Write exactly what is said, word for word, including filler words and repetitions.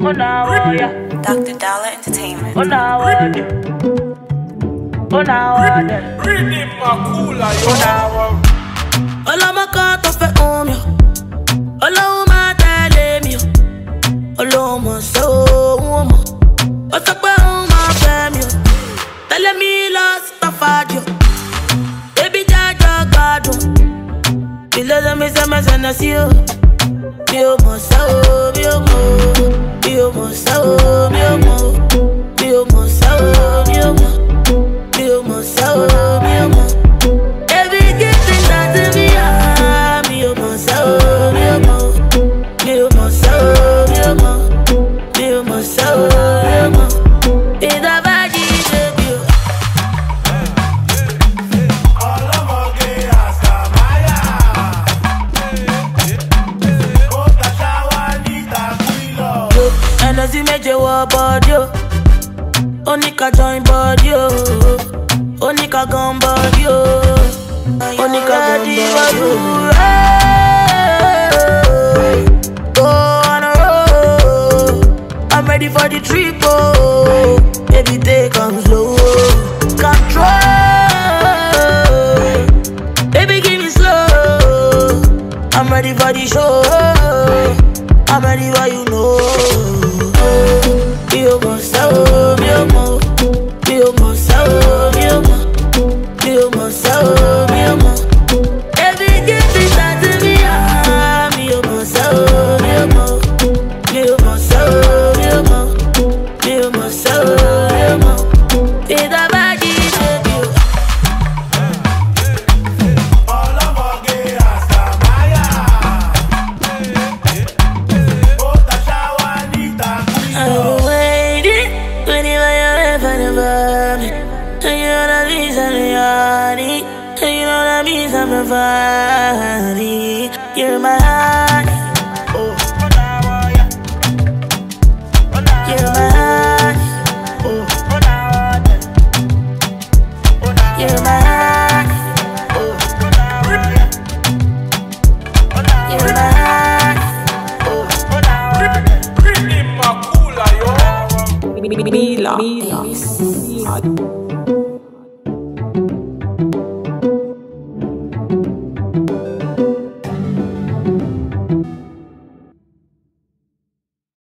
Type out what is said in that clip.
Doctor Dollar Entertainment. Oh now what? Oh now what? Oh now what? Hola ma to fe om yo. Hola ma tell me yo. Hola ma so mo. O so pe o ma fe mi yo. Tell me lost the fadio. Baby jaja gado. You let me say me say na see yo. Mi o mo so, mi o mo. Mi o mo so, mi o mo. Mi o mo so, mi o mo. Mi o mo so, mi o mo. Energy make you war body, yo. Onika join body, yo. Onika gun body, yo. Onika gun body, yo. Go on a road. I'm ready for the trip, oh. Baby, take come slow. Control. Baby, give me slow. I'm ready for the show. I'm ready for you know. Mi o mo so, mi o mo, mi o mo so, mi o mo, mi o mo so, mi o mo. Every gift is not to me, ah. Mi o mo so, mi o mo, mi o mo so, mi o mo, mi o mo so, mi o mo. It's a bad debut. Body, you're my honey. Oh, you're my honey. Oh, you're my honey. Oh, you're my honey. Oh, Mila. Mila.